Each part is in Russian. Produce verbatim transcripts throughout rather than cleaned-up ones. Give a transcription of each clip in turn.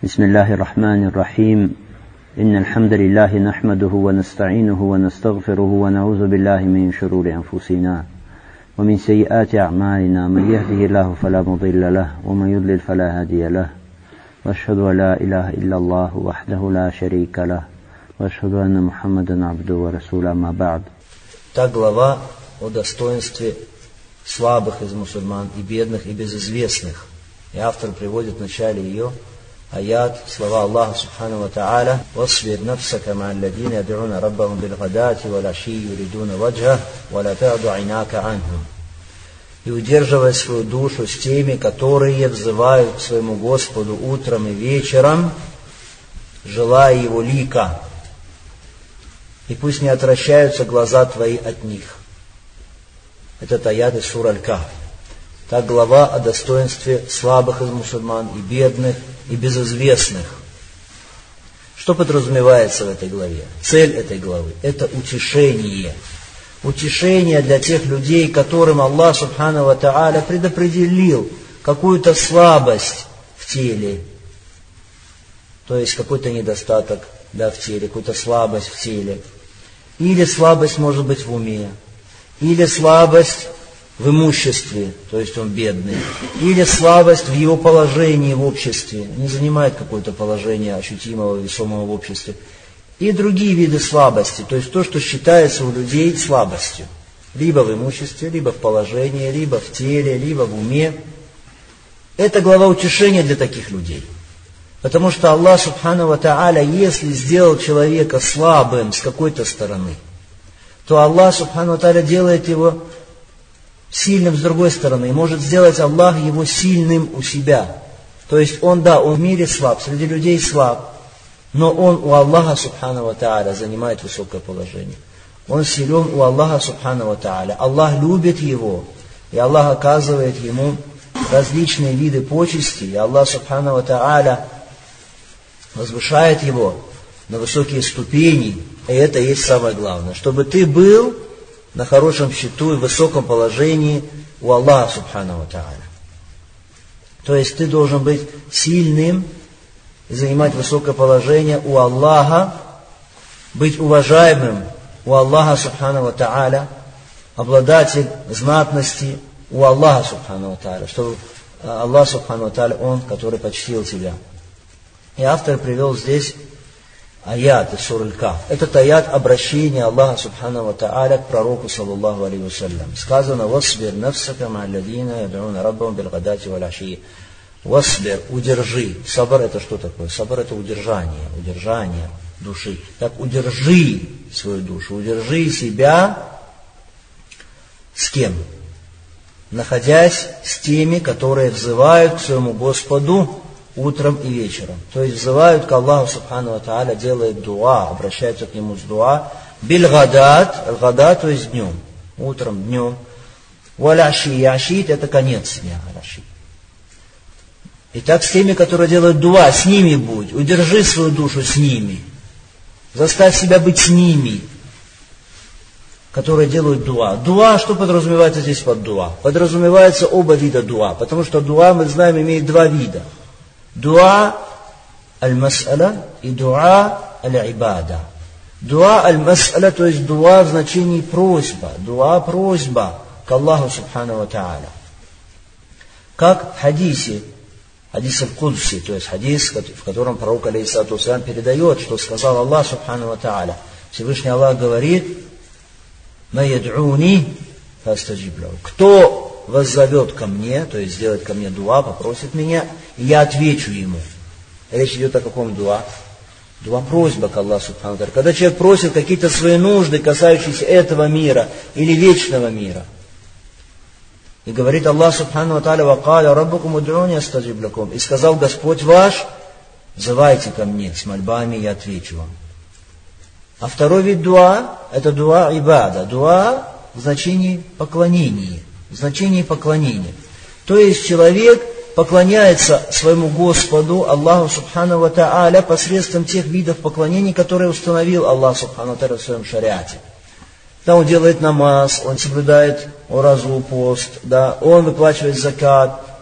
بسم الله الرحمن الرحيم إن الحمد لله نحمده ونستعينه ونستغفره ونعوذ بالله من شرور أنفسنا ومن سيئات أعمالنا من يهده الله فلا مضل له ومن يضلل فلا هادي له وأشهد أن لا إله إلا الله وحده لا شريك له وأشهد أن محمدا عبده ورسوله ما بعد. Та глава о достоинстве слабых из мусульман и бедных и безызвестных. И автор приводит в начале ее аят, слова Аллаха Субхану ва Тааля: «Васбир нафсака ма алладина яд'уна раббахум билгадати вал аши юридуна ваджха, ва ла та'ду айнака анхум». И удерживай свою душу с теми, которые взывают к своему Господу утром и вечером, желая Его лика. И пусть не отвращаются глаза твои от них. Это аят из сур Аль-Кахф. Та глава о достоинстве слабых из мусульман и бедных и безызвестных. Что подразумевается в этой главе? Цель этой главы – это утешение. Утешение для тех людей, которым Аллах Субхану ва Тааля предопределил какую-то слабость в теле, то есть какой-то недостаток, да, в теле, какую-то слабость в теле. Или слабость может быть в уме, или слабость в имуществе, то есть он бедный, или слабость в его положении в обществе, не занимает какое-то положение ощутимого, весомого в обществе, и другие виды слабости, то есть то, что считается у людей слабостью, либо в имуществе, либо в положении, либо в теле, либо в уме. Это глава утешения для таких людей. Потому что Аллах Субхану ва Тааля, если сделал человека слабым с какой-то стороны, то Аллах Субхану ва Тааля делает его сильным с другой стороны. И может сделать Аллах его сильным у себя. То есть он, да, он в мире слаб, среди людей слаб, но он у Аллаха Субхану ва Тааля занимает высокое положение. Он силен у Аллаха Субхану ва Тааля. Аллах любит его, и Аллах оказывает ему различные виды почести, и Аллах Субхану ва Тааля возвышает его на высокие ступени. И это и есть самое главное. Чтобы ты был на хорошем счету и высоком положении у Аллаха Субхану ва Тааля. То есть ты должен быть сильным и занимать высокое положение у Аллаха, быть уважаемым у Аллаха Субхану ва Тааля, обладатель знатности у Аллаха Субхану ва Тааля, чтобы Аллах Субхану ва Тааля, Он, который почтил тебя. И автор привел здесь аят из сур Аль-Кахф. Этот аят обращение Аллаха Субхану ва Тааля к пророку, саллаллаху алейхи вассалям. Сказано: «Васбир нафсака ма алладина яд'уна раббахум билгадати вал аши». Васбир, удержи. Сабр — это что такое? Сабр — это удержание, удержание души. Так удержи свою душу, удержи себя с кем? Находясь с теми, которые взывают к своему Господу утром и вечером. То есть взывают к Аллаху Субхану ва Тааля, делают дуа, обращаются к Нему с дуа. Билгадат, аль-гадат, то есть днем, утром, днем. Валь аши, ашит — это конец дня, аши. Итак, с теми, которые делают дуа, с ними будь, удержи свою душу с ними. Заставь себя быть с ними, которые делают дуа. Дуа, что подразумевается здесь под дуа? Подразумевается оба вида дуа, потому что дуа, мы знаем, имеет два вида. Дуа аль-мас'аля и дуа аль-ибада. Дуа аль-мас'аля, то есть дуа в значении просьба. Дуа просьба к Аллаху Субхану ва Тааля. Как в хадисе, хадис аль-Кудси, то есть хадис, в котором пророк алейхиссалату вассалям передает, что сказал Аллах Субхану ва Тааля. Всевышний Аллах говорит: «Ма яд'уни фастаджиб лаху». Кто воззовет ко мне, то есть сделает ко мне дуа, попросит меня, и я отвечу ему. Речь идет о каком дуа? Дуа просьба к Аллаху Субхану ва Тааля. Когда человек просит какие-то свои нужды, касающиеся этого мира или вечного мира. И говорит Аллах Субхану ва Тааля: «Вакаля раббукум уд'уни астаджиб лакум». И сказал Господь ваш: взывайте ко мне с мольбами, я отвечу вам. А второй вид дуа — это дуа ибада. Дуа в значении поклонения. В значении поклонения. То есть человек поклоняется своему Господу, Аллаху Субхану ва Тааля, посредством тех видов поклонений, которые установил Аллах Субхану ва Тааля в своем шариате. Да, он делает намаз, он соблюдает оразу, пост, да, он выплачивает закат,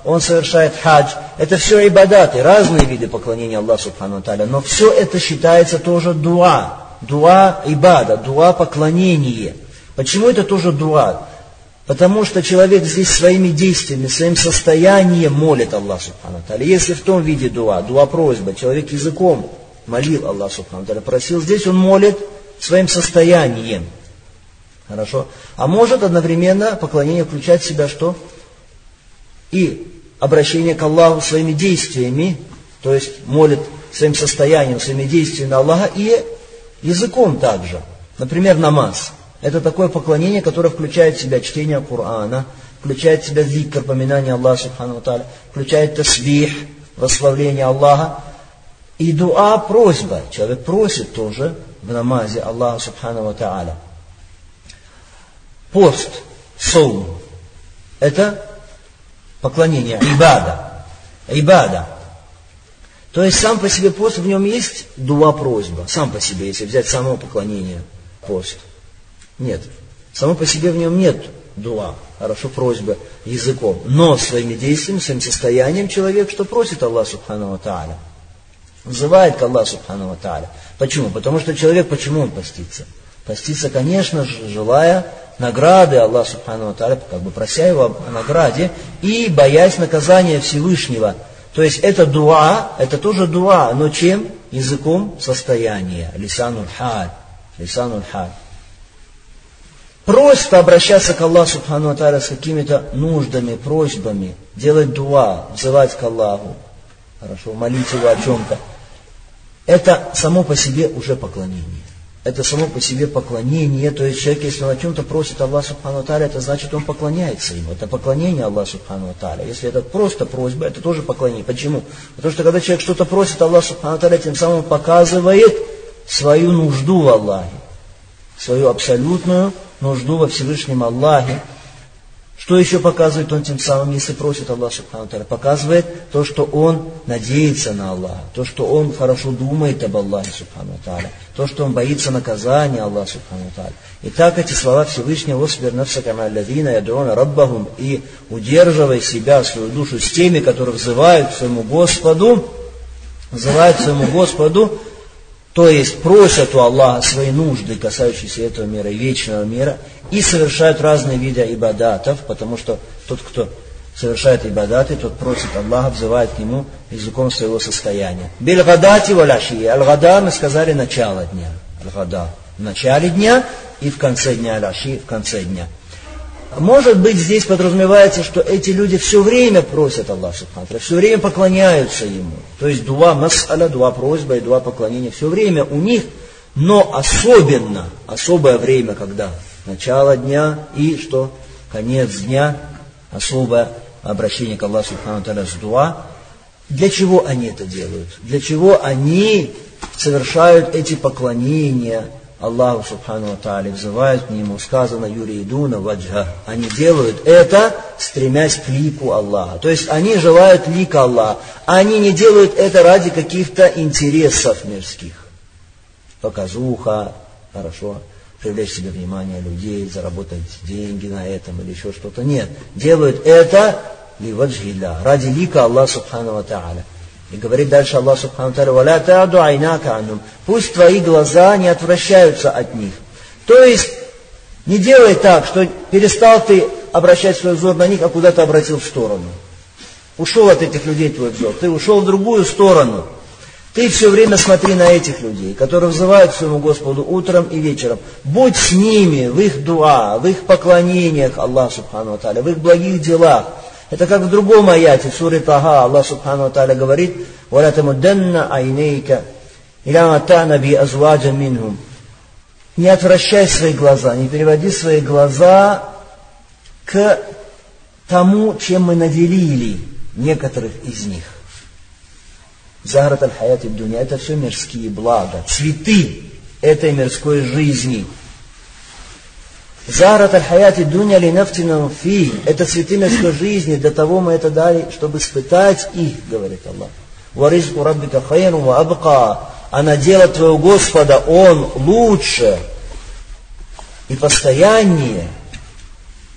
он совершает хадж. Это все ибадаты, разные виды поклонения Аллаху Субхану ва Тааля. Но все это считается тоже дуа. Дуа ибада, дуа поклонение. Почему это тоже дуа? Потому что человек здесь своими действиями, своим состоянием молит Аллах Субхану ва Тааля. Если в том виде дуа, дуа просьба, человек языком молил Аллах Субхану ва Тааля, просил, здесь он молит своим состоянием. Хорошо? А может одновременно поклонение включать в себя что? И обращение к Аллаху своими действиями, то есть молит своим состоянием, своими действиями на Аллаха и языком также. Например, намаз. Это такое поклонение, которое включает в себя чтение Корана, включает в себя зикр, поминание Аллаха Субхану ва Тааля, включает тасбих, восславление Аллаха. И дуа, просьба. Человек просит тоже в намазе Аллаха Субхану ва Тааля. Пост, соум, это поклонение, ибада. Ибада. То есть сам по себе пост, в нем есть дуа, просьба. Сам по себе, если взять само поклонение, пост. Нет. Само по себе в нем нет дуа, хорошо, просьбы языком. Но своими действиями, своим состоянием человек, что просит Аллах Субхану ва Тааля. Взывает к Аллаху Субхану ва Тааля. Почему? Потому что человек, почему он постится? Постится, конечно же, желая награды Аллаха Субхану ва Тааля, как бы прося его о награде и боясь наказания Всевышнего. То есть это дуа, это тоже дуа, но чем? Языком состояния. Лисанул халь. Лисанул халь. Просто обращаться к Аллаху Субхану ва Тааля с какими-то нуждами, просьбами, делать дуа, взывать к Аллаху, хорошо, молить его о чем-то. Это само по себе уже поклонение. Это само по себе поклонение. То есть человек, если он о чем-то просит Аллаха Субхану ва Тааля, это значит, он поклоняется ему. Это поклонение Аллаху Субхану ва Тааля. Если это просто просьба, это тоже поклонение. Почему? Потому что когда человек что-то просит Аллаха Субхану ва Тааля, тем самым показывает свою нужду в Аллахе. Свою абсолютную нужду во Всевышнем Аллахе. Что еще показывает он тем самым, если просит Аллах Субхану ва Тааля? Показывает то, что он надеется на Аллаха, то, что он хорошо думает об Аллахе Субхану ва Тааля, то, что он боится наказания Аллаха Субхану ва Тааля. Итак, эти слова Всевышнего «Восбир нафсака ма аллазина яд'уна раббахум» и удерживай себя, свою душу с теми, которые взывают к своему Господу, взывают к своему Господу, то есть просят у Аллаха свои нужды, касающиеся этого мира и вечного мира, и совершают разные виды ибадатов, потому что тот, кто совершает ибадаты, тот просит Аллаха, взывает к нему языком своего состояния. Биль-гадати валяши. Аль-гада, мы сказали, начало дня. Аль-гада в начале дня и в конце дня. Аляши в конце дня. Может быть, здесь подразумевается, что эти люди все время просят Аллаха Субхану ва Тааля, все время поклоняются Ему. То есть дуа мас'аля, дуа просьба и дуа поклонения все время у них, но особенно, особое время, когда начало дня и что конец дня, особое обращение к Аллаху Субхану ва Тааля с дуа. Для чего они это делают? Для чего они совершают эти поклонения Аллаху Субхану ва Тааля, взывают к Нему, сказано «Юридуна ваджха». Они делают это, стремясь к лику Аллаха. То есть они желают лика Аллаха. Они не делают это ради каких-то интересов мирских. Показуха, хорошо, привлечь себе внимание людей, заработать деньги на этом или еще что-то. Нет, делают это ливаджхилля, ради лика Аллаха Субхану ва Тааля. И говорит дальше Аллах Субхану ва Тааля: «Валя та'ду айнака аннум». Пусть твои глаза не отвращаются от них. То есть, не делай так, что перестал ты обращать свой взор на них, а куда-то обратил в сторону. Ушел от этих людей твой взор, ты ушел в другую сторону. Ты все время смотри на этих людей, которые взывают к своему Господу утром и вечером. Будь с ними в их дуа, в их поклонениях Аллаху Субхану ва Тааля, в их благих делах. Это как в другом аяте, в суре Таха, Аллах Субхану ва Тааля говорит: «Валя тамудданна айнейка иля матана би азваджа минхум». Не отвращай свои глаза, не переводи свои глаза к тому, чем мы наделили некоторых из них. Захрат аль-хаяти дуня — это все мирские блага, цветы этой мирской жизни. Захрат аль-хаяти дуня линафтинам фи — это цветы мирской жизни, для того мы это дали, чтобы испытать их, говорит Аллах. Варизку раббика хайру ва абка. А надел твоего Господа Он лучше и постояннее.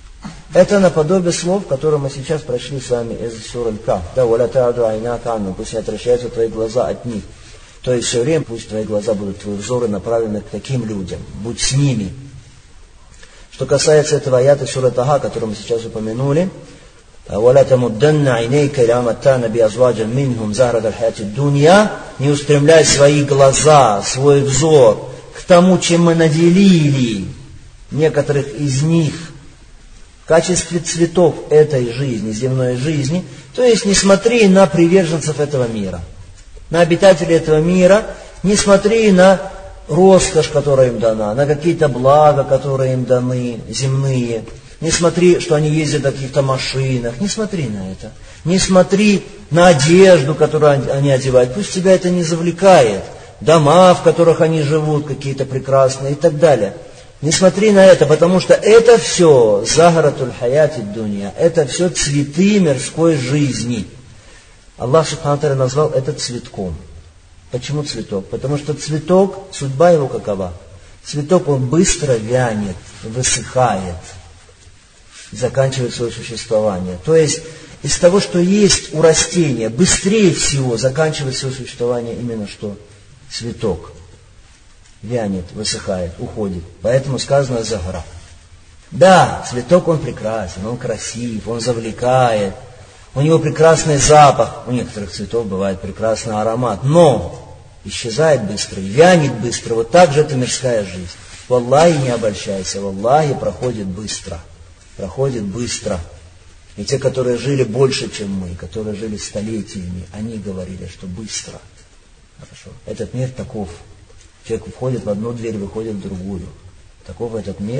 Это наподобие слов, которые мы сейчас прочли с вами из суры Аль-Кахф. Да, «Валя та'аду айнака анхум», пусть не отращаются твои глаза от них. То есть все время пусть твои глаза будут, твои взоры направлены к таким людям. Будь с ними. Что касается этого аята суры Таха, который мы сейчас упомянули, «Валя тамудданна айнейка иля маттана би азваджан минхум захрат аль-хаяти дунья», не устремляй свои глаза, свой взор к тому, чем мы наделили некоторых из них в качестве цветов этой жизни, земной жизни. То есть не смотри на приверженцев этого мира, на обитателей этого мира, не смотри на роскошь, которая им дана, на какие-то блага, которые им даны, земные. Не смотри, что они ездят на каких-то машинах, не смотри на это. Не смотри на одежду, которую они одевают, пусть тебя это не завлекает. Дома, в которых они живут, какие-то прекрасные и так далее. Не смотри на это, потому что это все захаратуль хаяти дунья, это все цветы мирской жизни. Аллах Субхану ва Тааля назвал это цветком. Почему цветок? Потому что цветок, судьба его какова? Цветок, он быстро вянет, высыхает, заканчивает свое существование. То есть из того, что есть у растения, быстрее всего заканчивает свое существование именно что? Цветок. Вянет, высыхает, уходит. Поэтому сказано захара. Да, цветок он прекрасен, он красив, он завлекает. У него прекрасный запах. У некоторых цветов бывает прекрасный аромат. Но исчезает быстро, вянет быстро. Вот так же это мирская жизнь. Валлахи, не обольщайся. Валлахи, проходит быстро. Проходит быстро. И те, которые жили больше, чем мы, которые жили столетиями, они говорили, что быстро. Хорошо. Этот мир таков. Человек входит в одну дверь, выходит в другую. Таков этот мир.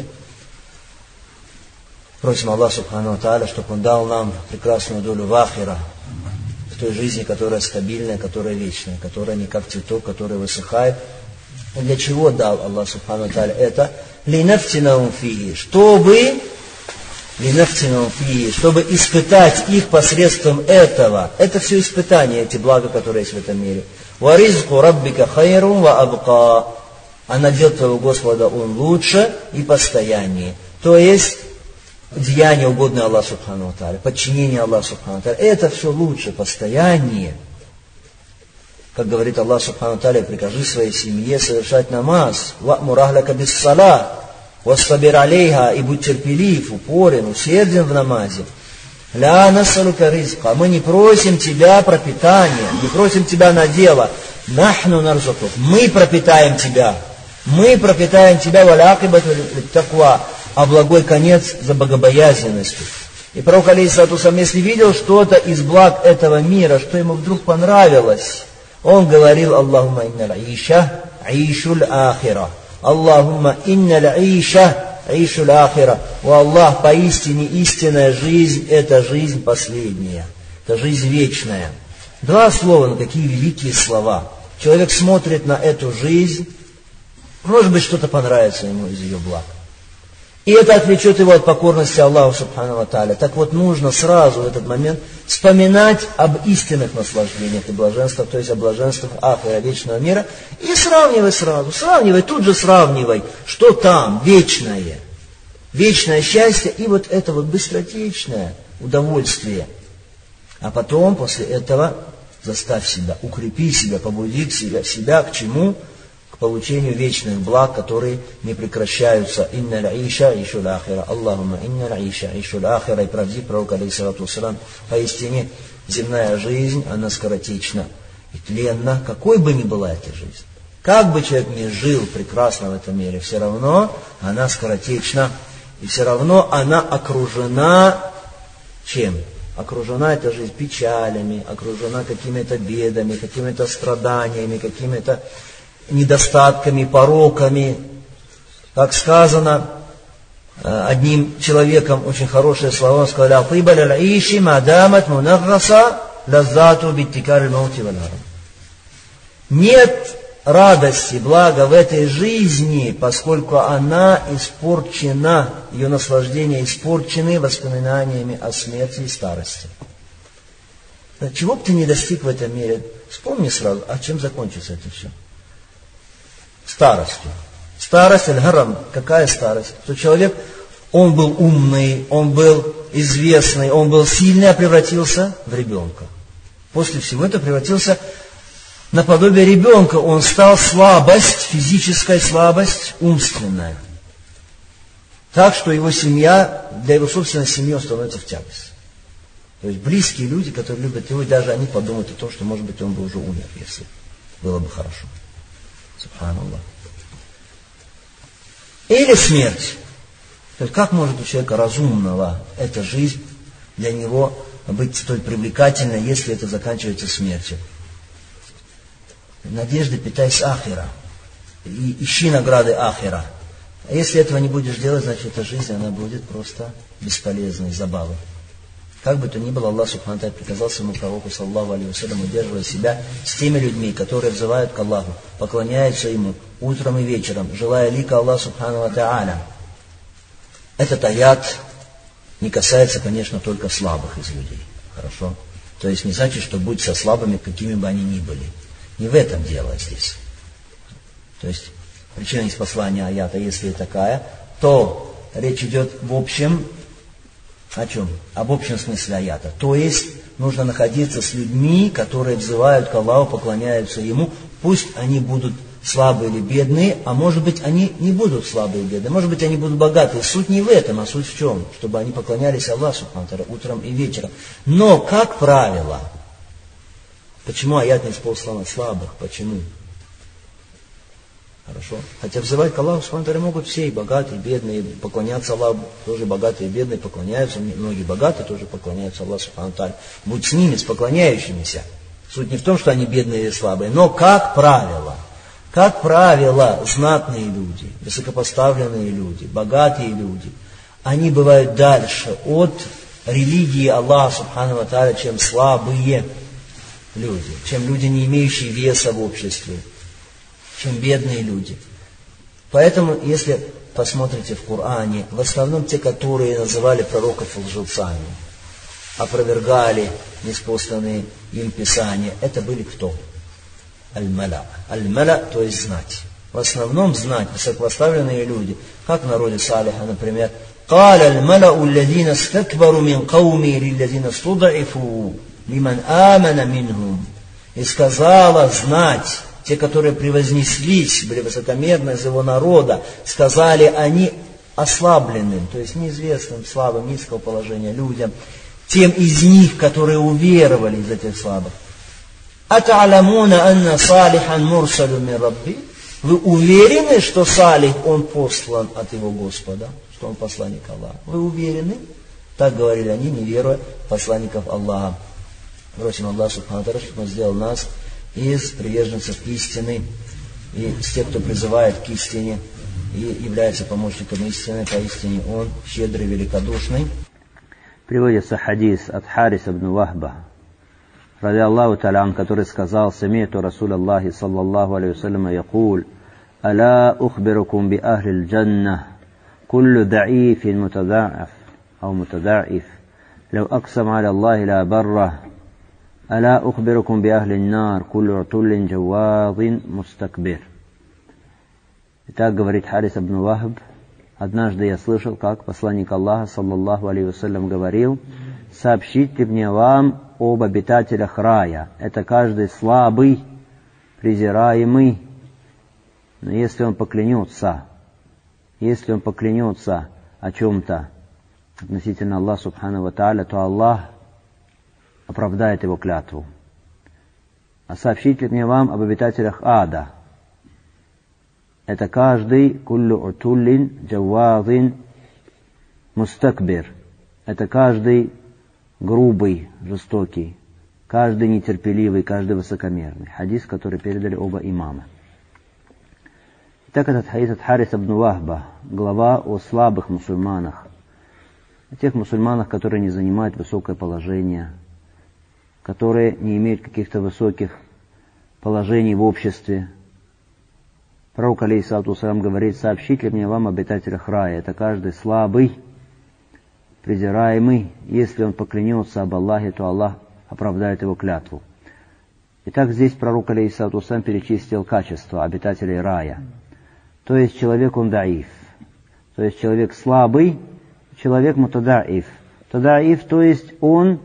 Просим Аллаха Субхану ва Тааля, чтобы Он дал нам прекрасную долю в ахира, в той жизни, которая стабильная, которая вечная, которая не как цветок, который высыхает. И для чего дал Аллах Субхану ва Тааля это? Линафтинахум фихи, чтобы линафтинахум фихи, чтобы испытать их посредством этого. Это все испытания, эти блага, которые есть в этом мире. Варизку раббика хайрун ва абка. А надел твоего Господа он лучше и постояннее. То есть деяние, угодное Аллаху Субхану ва Тааля, подчинение Аллаху Субхану ва Тааля, это все лучше, постояннее. Как говорит Аллах Субхану ва Тааля, прикажи своей семье совершать намаз, ва'мур ахляка бис-салат, вастабир алейха, и будь терпелив, упорен, усерден в намазе. Ля насалука ризка, мы не просим тебя пропитания, не просим тебя на дело. Нахну нарзукук, мы пропитаем тебя, мы пропитаем тебя валя акибату литтаква, а благой конец за богобоязненностью. И пророк, алейхиссалату вассалям, если видел что-то из благ этого мира, что ему вдруг понравилось, он говорил: Аллахумма инналь иша ишуль ахира. Аллахумма инналь иша ишуль ахира. О Аллах, поистине истинная жизнь — это жизнь последняя, это жизнь вечная. Два слова, но какие великие слова. Человек смотрит на эту жизнь, может быть, что-то понравится ему из ее благ. И это отвлечет его от покорности Аллаху Субхану ва Тааля. Так вот, нужно сразу в этот момент вспоминать об истинных наслаждениях и блаженствах, то есть о блаженствах ахира, вечного мира, и сравнивай сразу, сравнивай, тут же сравнивай, что там вечное, вечное счастье и вот это вот быстротечное удовольствие. А потом, после этого, заставь себя, укрепи себя, побуди себя, себя к чему? К получению вечных благ, которые не прекращаются. Инна л'иша ишуль ахира. Аллахумма инна л'иша ишуль ахира. И правдив пророк, алейхиссалату вассалам, поистине земная жизнь, она скоротечна и тленна, какой бы ни была эта жизнь. Как бы человек ни жил прекрасно в этом мире, все равно она скоротечна. И все равно она окружена чем? Окружена эта жизнь печалями, окружена какими-то бедами, какими-то страданиями, какими-то недостатками, пороками. Как сказано одним человеком, очень хорошее слово, он сказал: «Атиба л'иши мадамат мунаграса лаззату биттикаль маути валарам». Нет радости, блага в этой жизни, поскольку она испорчена, ее наслаждения испорчены воспоминаниями о смерти и старости. Чего бы ты не достиг в этом мире, вспомни сразу, а чем закончится это все? Старостью. Старость, аль-гарам, какая старость? Что человек он был умный, он был известный, он был сильный, а превратился в ребенка. После всего этого превратился наподобие ребенка. Он стал слабость, физическая слабость, умственная. Так что его семья, для его собственной семьи он становится в тягость. То есть близкие люди, которые любят его, и даже они подумают о том, что, может быть, он бы уже умер, если было бы хорошо. Субханаллах. Или смерть. То есть как может у человека разумного эта жизнь для него быть столь привлекательной, если это заканчивается смертью? Надежды питайся ахира. И ищи награды ахира. А если этого не будешь делать, значит эта жизнь, она будет просто бесполезной, забавой. Как бы то ни было, Аллах Субхану ва Тааля приказал своему пророку, саллаллаху алейхи ва саллям, удерживать себя с теми людьми, которые взывают к Аллаху, поклоняются Ему утром и вечером, желая лика Аллаха Субхану ва Тааля. Этот аят не касается, конечно, только слабых из людей. Хорошо? То есть не значит, что будь со слабыми, какими бы они ни были. Не в этом дело здесь. То есть причина из послания аята, если такая, то речь идет в общем, о чем? Об общем смысле аята. То есть нужно находиться с людьми, которые взывают к Аллаху, поклоняются Ему, пусть они будут слабые или бедные, а может быть они не будут слабые и бедные, может быть они будут богатые. Суть не в этом, а суть в чем? Чтобы они поклонялись Аллаху Субхану ва Тааля утром и вечером. Но, как правило, почему аят не использован от слабых? Почему? Хорошо. Хотя взывать к Аллаху Субхану ва Тааля могут все, и богатые, и бедные, и поклоняться Аллаху, тоже богатые и бедные поклоняются, многие богатые тоже поклоняются Аллаху Субхану ва Тааля. Будь с ними, с поклоняющимися. Суть не в том, что они бедные или слабые, но как правило, как правило, знатные люди, высокопоставленные люди, богатые люди, они бывают дальше от религии Аллаха Субхану ва Тааля, чем слабые люди, чем люди, не имеющие веса в обществе, чем бедные люди. Поэтому, если посмотрите в Коране, в основном те, которые называли пророков лжецами, опровергали ниспосланные им писания, это были кто? Аль-Маля. Аль-Маля, то есть знать. В основном знать, высокопоставленные люди, как в народе Салиха, например, قال الملأ الذين استكبروا من قومه للذين استضعفوا لمن آمن منهم. И сказала знать, те, которые превознеслись, были высокомерны из его народа, сказали они ослабленным, то есть неизвестным, слабым, низкого положения людям, тем из них, которые уверовали из этих слабых. «Ата'ламуна анна салихан мурсалю мин рабби». Вы уверены, что Салих, он послан от его Господа, что он посланник Аллаха? Вы уверены? Так говорили они, не веруя в посланников Аллаха. Просим Аллаха Субхану ва Тааля, чтобы он сделал нас из приверженцев истины, и из тех, кто призывает к истине, и является помощником истины, поистине он щедрый, великодушный. Приводится хадис от Хариса ибн Вахба, ради Аллаху Та'аля, который сказал: «Сами'ту Расул Аллахи саллаллаху алейхи ва саллям якуль, аля ухбирукум би ахли аль-джанна, куллю да'ифин мутада'аф, ау мутада'иф, лау аксам аля Аллахи ла барра, аля ухбирукум би ахли аль-нар, куллю утуллин джавадин мустакбир». Итак, говорит Харис ибн Вахб, однажды я слышал, как посланник Аллаха, саллаллаху алейхи ва саллям, говорил: «Сообщите мне вам об обитателях рая. Это каждый слабый, презираемый, но если он поклянется, если он поклянется о чем-то относительно Аллаха Субхану ва Тааля, то Аллах оправдает его клятву. А сообщите мне вам об обитателях ада. Это каждый куллю утуллин джавазин мустакбир. Это каждый грубый, жестокий, каждый нетерпеливый, каждый высокомерный. Хадис, который передали оба имама. Итак, этот хадис от Хариса ибн Вахба, глава о слабых мусульманах, о тех мусульманах, которые не занимают высокое положение, которые не имеют каких-то высоких положений в обществе. Пророк алейхиссалату вассалям говорит: «Сообщите мне вам обитателях рая. Это каждый слабый, презираемый. Если он поклянется об Аллахе, то Аллах оправдает его клятву». Итак, здесь пророк алейхиссалату вассалям перечислил качества обитателей рая. То есть человек он даиф, то есть человек слабый, человек мутадаиф. Тадаиф, то есть он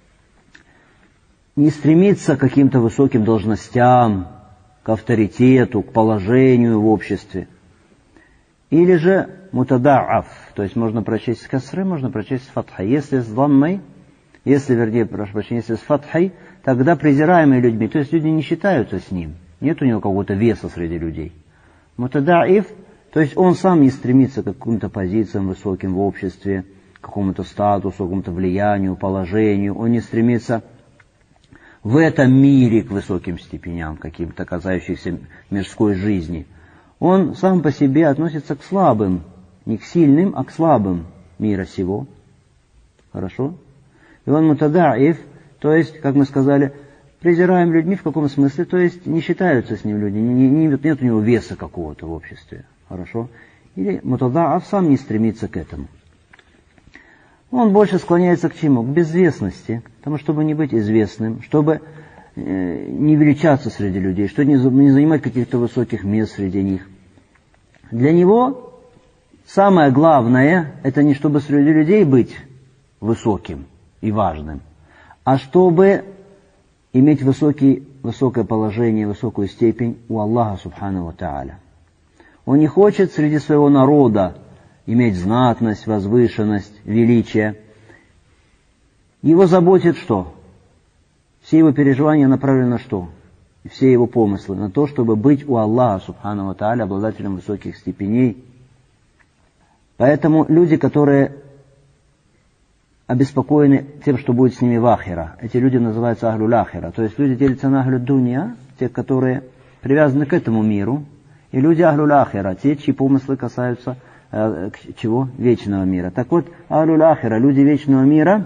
не стремится к каким-то высоким должностям, к авторитету, к положению в обществе. Или же мутадааф, то есть можно прочесть с касры, можно прочесть с фатхой. Если с даммой, если, вернее, прошу прощения, если с фатхой, тогда презираемый людьми, то есть люди не считаются с ним, нет у него какого-то веса среди людей. Мутадаиф, то есть он сам не стремится к каким-то позициям высоким в обществе, к какому-то статусу, к какому-то влиянию, положению, он не стремится в этом мире к высоким степеням, каким-то касающимся мирской жизни. Он сам по себе относится к слабым, не к сильным, а к слабым мира сего. Хорошо? И он мутадаиф, то есть, как мы сказали, презираем людьми в каком смысле, то есть не считаются с ним люди, не, не, нет у него веса какого-то в обществе. Хорошо? Или мутадаиф сам не стремится к этому. Он больше склоняется к чему? К безвестности, потому чтобы не быть известным, чтобы э, не величаться среди людей, чтобы не, не занимать каких-то высоких мест среди них. Для него самое главное, это не чтобы среди людей быть высоким и важным, а чтобы иметь высокий, высокое положение, высокую степень у Аллаха Субхану ва Тааля. Он не хочет среди своего народа иметь знатность, возвышенность, величие. Его заботит что? Все его переживания направлены на что? Все его помыслы на то, чтобы быть у Аллаха Субхану ва Тааля обладателем высоких степеней. Поэтому люди, которые обеспокоены тем, что будет с ними в ахира, эти люди называются ахлюль ахира. То есть люди делятся на ахлюль дунья, те, которые привязаны к этому миру, и люди ахлюль ахира, те, чьи помыслы касаются э, чего? Вечного мира. Так вот, ахлюль ахира, люди вечного мира,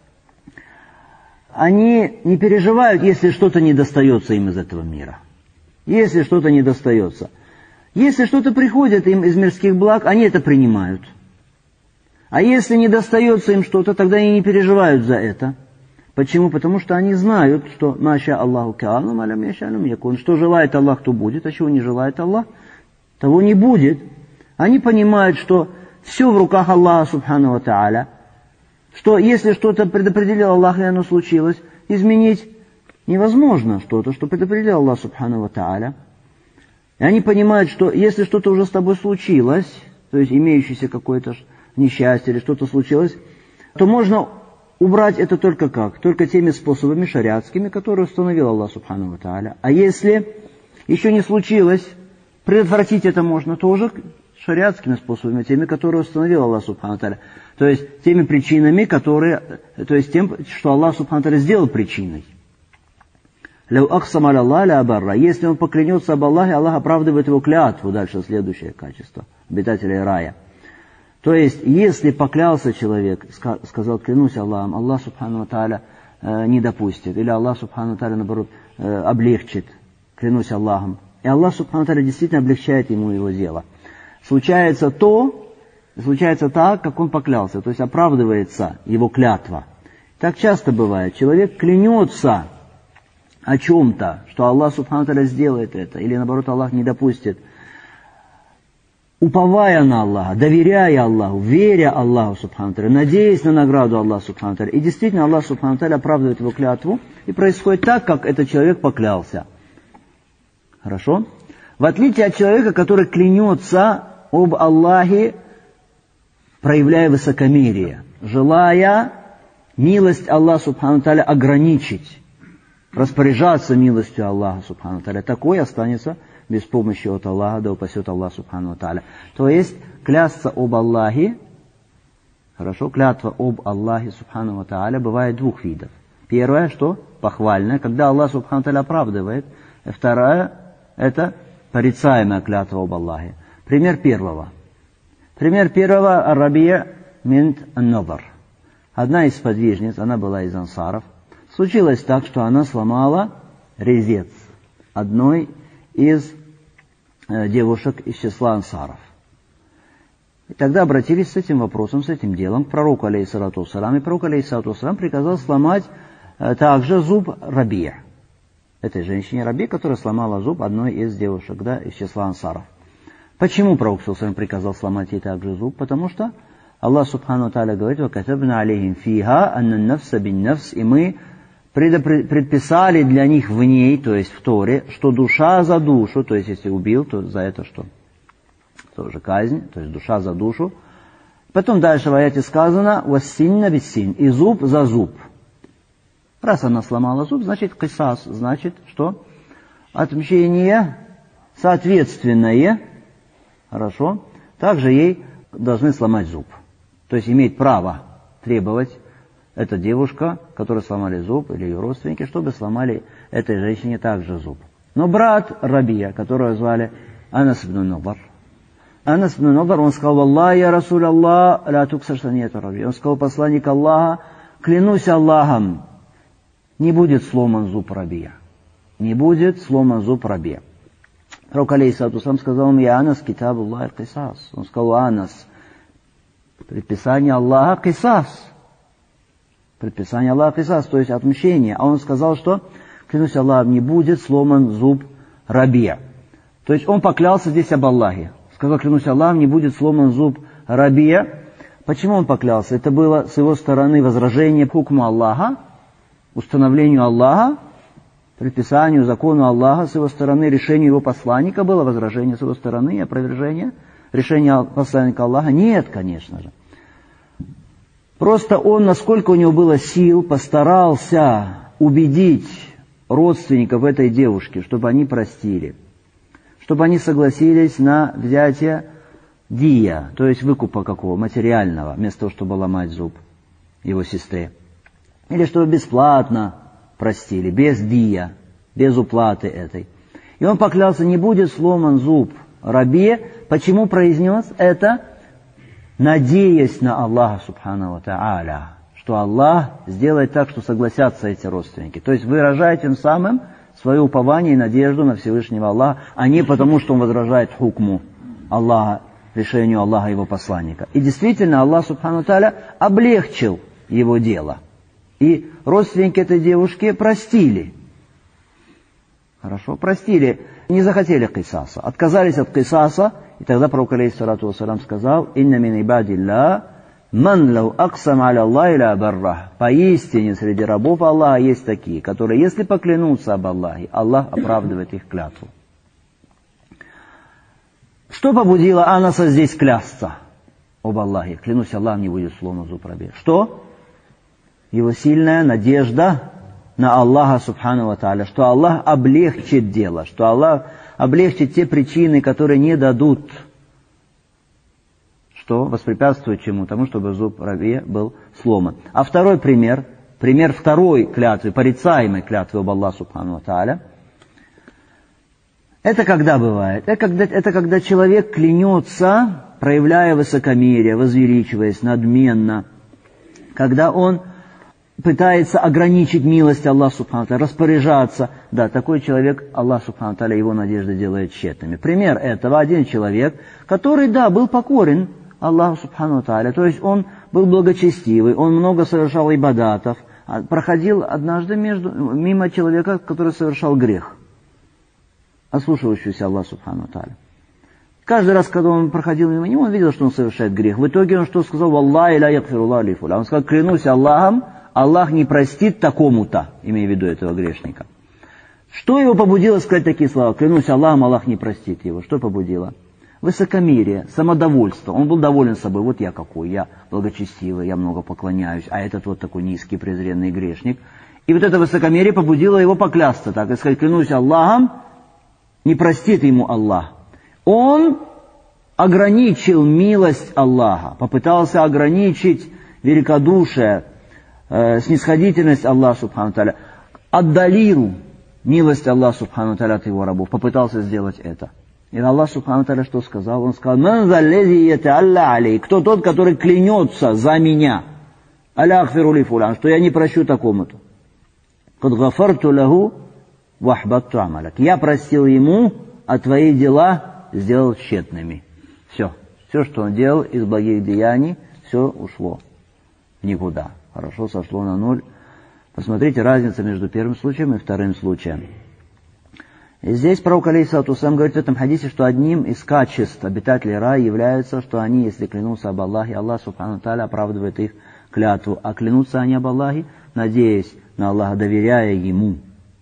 они не переживают, если что-то не достается им из этого мира. Если что-то не достается. Если что-то приходит им из мирских благ, они это принимают. А если не достается им что-то, тогда они не переживают за это. Почему? Потому что они знают, что «Маша Аллаху ка'ану, малям яшалям якун». Что желает Аллах, то будет, а чего не желает Аллах, того не будет. Они понимают, что все в руках Аллаха Субхану ва Тааля, что если что-то предопределил Аллах, и оно случилось, изменить невозможно что-то, что предопределил Аллах Субхану ва Тааля. И они понимают, что если что-то уже с тобой случилось, то есть имеющееся какое-то несчастье или что-то случилось, то можно убрать это только как? Только теми способами шариатскими, которые установил Аллах Субхану ва Тааля. А если еще не случилось, предотвратить это можно тоже шариатскими способами, теми, которые установил Аллах Субхану ва Тааля. То есть теми причинами, которые, то есть тем, что Аллах Субхану ва Тааля сделал причиной. «Лау ахсам аля Аллах ля абарра». Если он поклянется об Аллахе, Аллах оправдывает его клятву. Дальше следующее качество обитателей рая. То есть, если поклялся человек, сказал, клянусь Аллахом, Аллах Субхану ва Тааля э, не допустит, или Аллах Субхану ва Тааля, наоборот, э, облегчит, клянусь Аллахом, и Аллах Субхану ва Тааля действительно облегчает ему его дело. Случается то, случается так, как он поклялся, то есть оправдывается его клятва. Так часто бывает, человек клянется о чем-то, что Аллах Субхану ва Тааля сделает это, или наоборот Аллах не допустит, уповая на Аллаха, доверяя Аллаху, веря Аллаху Субхану ва Тааля, надеясь на награду Аллаха Субхану ва Тааля. И действительно Аллах Субхану ва Тааля оправдывает его клятву, и происходит так, как этот человек поклялся. Хорошо? В отличие от человека, который клянется об Аллахе, проявляя высокомерие, желая милость Аллаха Субхану ва Тааля ограничить, распоряжаться милостью Аллаха Субхану ва Тааля, такой останется без помощи от Аллаха, да упасет Аллах Субхану ва Тааля. То есть, клясться об Аллахе, хорошо, клятва об Аллахе Субхану ва Тааля бывает двух видов. Первое, что похвальное, когда Аллах Субхану ва Тааля оправдывает. И второе, это порицаемая клятва об Аллахе. Пример первого. Пример первого, Ар-Рабия минт ан-Надар. Одна из сподвижниц, она была из ансаров. Случилось так, что она сломала резец одной из э, девушек из числа ансаров. И тогда обратились с этим вопросом, с этим делом к пророку алейхиссалату вассалам, и пророк алейхиссалату вассалам приказал сломать э, также зуб Рабия, этой женщине Раби, которая сломала зуб одной из девушек, да, из числа ансаров. Почему пророк алейхиссалату вассалам приказал сломать ей также зуб? Потому что Аллах Субхану Тааля говорит: «Вакатабна алейхим фиха анна нафса бин нафс», и мы предписали для них в ней, то есть в Торе, что душа за душу, то есть если убил, то за это что? Тоже казнь, то есть душа за душу. Потом дальше в аяте сказано: «Вассинна биссин», и зуб за зуб. Раз она сломала зуб, значит кисас, значит что? Отмщение соответственное, хорошо, также ей должны сломать зуб. То есть имеет право требовать эта девушка, которой сломали зуб, или ее родственники, чтобы сломали этой женщине также зуб. Но брат Рабия, которого звали Анас ибн Надар, Анас ибн Надар, он сказал: «Аллах, я Расуль Аллах, ля туксар санияту Рабия». Он сказал: «Посланник Аллаха, клянусь Аллахом, не будет сломан зуб Рабия. Не будет сломан зуб Рабия». Пророк алейхиссалату вассалам сказал: «Я Анас, китаб Аллах аль-кисас». Он сказал: «Анас, предписание Аллаха кисас». Предписание Аллаха кисас, то есть отмщение. А он сказал, что клянусь Аллахом, не будет сломан зуб Рабия. То есть он поклялся здесь об Аллахе. Сказал: клянусь Аллахом, не будет сломан зуб Рабия. Почему он поклялся? Это было с его стороны возражение хукму Аллаха, установлению Аллаха, предписанию, закону Аллаха, с его стороны решению его посланника было возражение с его стороны и опровержение решения посланника Аллаха. Нет, конечно же. Просто он, насколько у него было сил, постарался убедить родственников этой девушки, чтобы они простили, чтобы они согласились на взятие дия, то есть выкупа какого, материального, вместо того, чтобы ломать зуб его сестре. Или чтобы бесплатно простили, без дия, без уплаты этой. И он поклялся: не будет сломан зуб Рабия. Почему произнес это? Надеясь на Аллаха Субхану ва Тааля, что Аллах сделает так, что согласятся эти родственники. То есть выражает тем самым свое упование и надежду на Всевышнего Аллаха, а не потому, что он возражает хукму Аллаха, решению Аллаха и его посланника. И действительно, Аллах Субхану ва Тааля облегчил его дело. И родственники этой девушки простили. Хорошо, простили. Не захотели кисаса, отказались от кисаса. И тогда пророк алейхиссалату вассалам сказал: «Инна мин ибадилля ман лау аксам аля Аллахи ля баррах». Поистине среди рабов Аллаха есть такие, которые, если поклянутся об Аллахе, Аллах оправдывает их клятву. Что побудило Анаса здесь клясться об Аллахе? Клянусь Аллахом, не будет сломан зуб Рабия. Что? Его сильная надежда на Аллаха Субхану ва Тааля, что Аллах облегчит дело, что Аллах облегчит те причины, которые не дадут, что воспрепятствует чему? Тому, чтобы зуб Рабия был сломан. А второй пример, пример второй клятвы, порицаемой клятвы об Аллахе Субхану ва Тааля, это когда бывает? Это когда, это когда человек клянется, проявляя высокомерие, возвеличиваясь надменно, когда он пытается ограничить милость Аллаха Субхану ва Тааля, распоряжаться. Да, такой человек, Аллах Субхану ва Тааля, его надежды делает тщетными. Пример этого: один человек, который, да, был покорен Аллаху Субхану ва Тааля, то есть он был благочестивый, он много совершал ибадатов, проходил однажды между, мимо человека, который совершал грех, ослушивающийся Аллаха Субхану ва Тааля. Каждый раз, когда он проходил мимо него, он видел, что он совершает грех. В итоге он что сказал? «Валлахи ля якфируллаху ли фулян». Он сказал: клянусь Аллахом, Аллах не простит такому-то, имея в виду этого грешника. Что его побудило сказать такие слова? Клянусь Аллахом, Аллах не простит его. Что побудило? Высокомерие, самодовольство. Он был доволен собой. Вот я какой, я благочестивый, я много поклоняюсь, а этот вот такой низкий, презренный грешник. И вот это высокомерие побудило его поклясться так и сказать: клянусь Аллахом, не простит ему Аллах. Он ограничил милость Аллаха, попытался ограничить великодушие, э, снисходительность Аллаха Субхану ва Тааля, отдалил милость Аллаха Субхану ва Тааля от его рабов, попытался сделать это. И Аллах Субхану ва Тааля что сказал? Он сказал: «Ман заллази ятаалля алей». Кто тот, который клянется за меня? Аля ахфиру ли фулян, что я не прощу такому-то. Кад гафарту лаху вахбатту амаляк. Я простил ему, а твои дела сделал тщетными. Все. Все, что он делал из благих деяний, все ушло в никуда. Хорошо, сошло на ноль. Посмотрите разницу между первым случаем и вторым случаем. И здесь пророк алейхиссалату вассалям говорит в этом хадисе, что одним из качеств обитателей рая является, что они, если клянутся об Аллахе, Аллах субхану тааля оправдывает их клятву. А клянутся они об Аллахе, надеясь на Аллаха, доверяя Ему.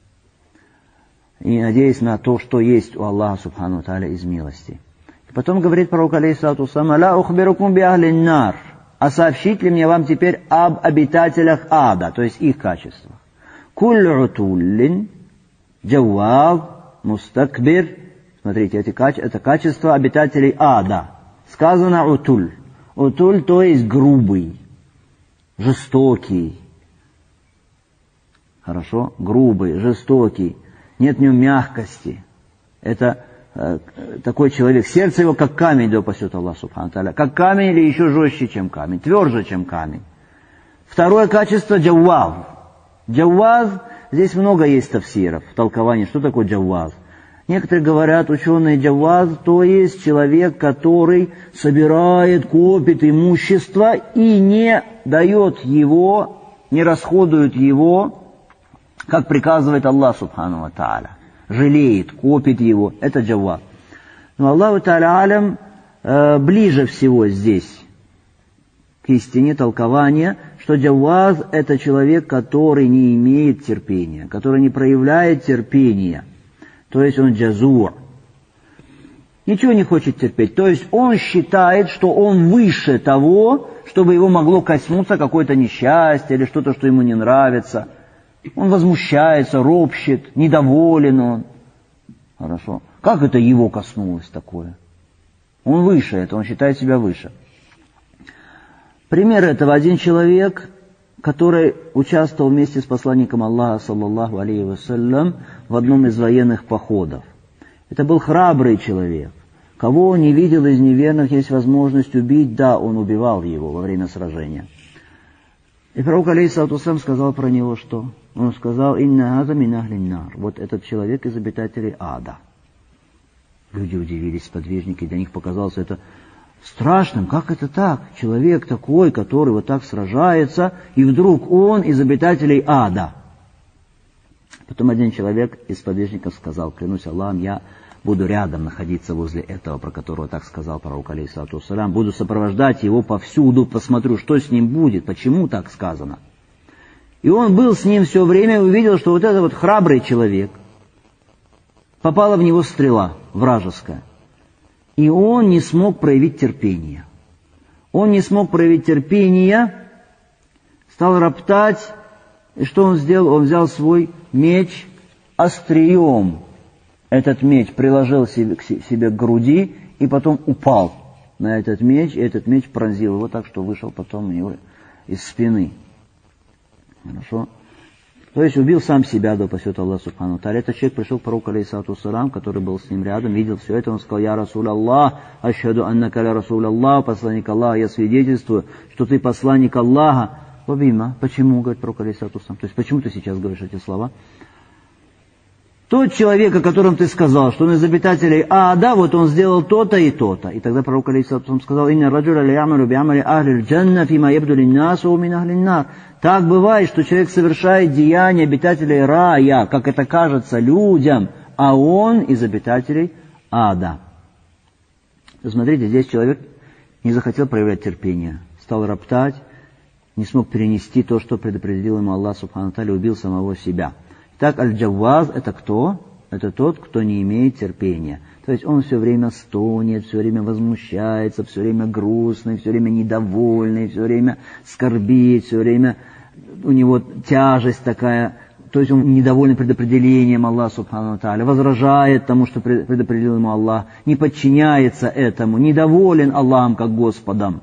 И надеясь на то, что есть у Аллаха субхану тааля из милости. И потом говорит пророк алейхиссалату вассалям: «Аля ухбирукум би ахли нар». А сообщить ли мне вам теперь об обитателях ада, то есть их качествах? Куллю утуллин, джавваз, мустакбир. Смотрите, эти, это качество обитателей ада. Сказано утуль. Утуль, то есть грубый, жестокий. Хорошо? Грубый, жестокий. Нет в нем мягкости. Это э, такой человек. Сердце его как камень, да упасет Аллах субхану тааля. Как камень или еще жестче, чем камень. Тверже, чем камень. Второе качество — джавваз. Джавваз, здесь много есть тафсиров, толкований, что такое джавваз. Некоторые говорят, ученые, джавваз, то есть человек, который собирает, копит имущество и не дает его, не расходует его, как приказывает Аллах субхану ва тааля. Жалеет, копит его. Это джавваз. Но Аллаху тааля алям э, ближе всего здесь к истине толкования, что джавваз — это человек, который не имеет терпения, который не проявляет терпения. То есть он джазур. Ничего не хочет терпеть. То есть он считает, что он выше того, чтобы его могло коснуться какое-то несчастье или что-то, что ему не нравится. Он возмущается, ропщет, недоволен он. Хорошо. Как это его коснулось такое? Он выше это, он считает себя выше. Пример этого: один человек, который участвовал вместе с посланником Аллаха, саллаллаху алейхи вассалям, в одном из военных походов. Это был храбрый человек. Кого он не видел из неверных, есть возможность убить, да, он убивал его во время сражения. И пророк алейхиссалату вассалям сказал про него что? Он сказал: «Инна аза мин ахлин нар». Вот этот человек из обитателей ада. Люди удивились, сподвижники, для них показалось это страшным. Как это так? Человек такой, который вот так сражается, и вдруг он из обитателей ада. Потом один человек из сподвижников сказал: «Клянусь Аллахом, я буду рядом находиться возле этого, про которого так сказал пророк алейхиссалату вассалям, буду сопровождать его повсюду, посмотрю, что с ним будет, почему так сказано». И он был с ним все время и увидел, что вот этот вот храбрый человек, попала в него стрела вражеская, и он не смог проявить терпения. Он не смог проявить терпения, стал роптать, и что он сделал? Он взял свой меч острием. Этот меч приложил себе, к себе к груди и потом упал на этот меч, и этот меч пронзил его так, что вышел потом у него из спины. Хорошо? То есть убил сам себя, да упасет Аллах субхану тааля. Этот человек пришел к пророку алейхиссалату вассалям, который был с ним рядом, видел все это, он сказал: «Я Расул Аллах, ашхаду аннака ля Расул Аллах, посланник Аллаха, я свидетельствую, что ты посланник Аллаха». Вабима, почему, говорит пророк алейхиссалату вассалям, то есть почему ты сейчас говоришь эти слова? Тот человек, о котором ты сказал, что он из обитателей ада, вот он сделал то-то и то-то. И тогда пророк алейхиссалату вассалям сказал: «Инна раджуля ля ямалю би амали ахли джанна фима ябду линнасу мин ахли нар». Так бывает, что человек совершает деяния обитателей рая, как это кажется людям, а он из обитателей ада. Смотрите, здесь человек не захотел проявлять терпение, стал роптать, не смог перенести то, что предопределил ему Аллах субхану тааля, убил самого себя. Так, аль-джавваз — это кто? Это тот, кто не имеет терпения. То есть он все время стонет, все время возмущается, все время грустный, все время недовольный, все время скорбит, все время у него тяжесть такая. То есть он недоволен предопределением Аллаха субхану тааля, возражает тому, что предопределил ему Аллах, не подчиняется этому, недоволен Аллахом как Господом.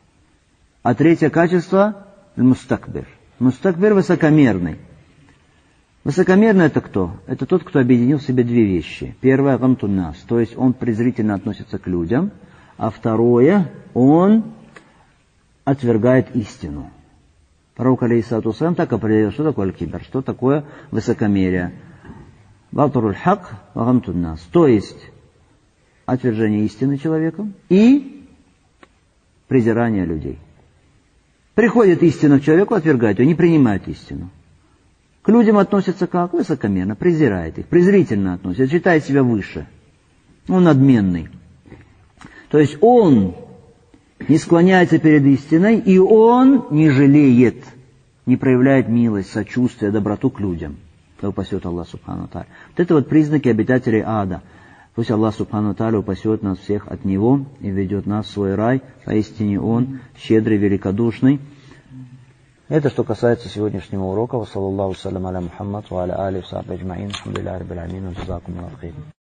А третье качество — мустакбир. Мустакбир — высокомерный. Высокомерный — это кто? Это тот, кто объединил в себе две вещи. Первое — гамтуннас, то есть он презрительно относится к людям, а второе — он отвергает истину. Пророк алейхиссалату вассалям так определил, что такое аль-кибр, что такое высокомерие. Балтуруль хак ва гамтуннас, то есть отвержение истины человеком и презирание людей. Приходит истина к человеку, отвергает ее, не принимает истину. К людям относится как? Высокомерно, презирает их, презрительно относится, считает себя выше. Он надменный. То есть он не склоняется перед истиной, и он не жалеет, не проявляет милость, сочувствие, доброту к людям. Да упасет Аллах Субхану Тааля. Вот это вот признаки обитателей ада. Пусть Аллах Субхану Тааля упасет нас всех от него и ведет нас в свой рай. Поистине Он щедрый, великодушный. Это что касается сегодняшнего урока. Ва саллаллаху салям аля Мухаммад ва аля али ва сахби аджмаин. Алхамдулиллахи раббил аламин. Джазакумуллаху хайран.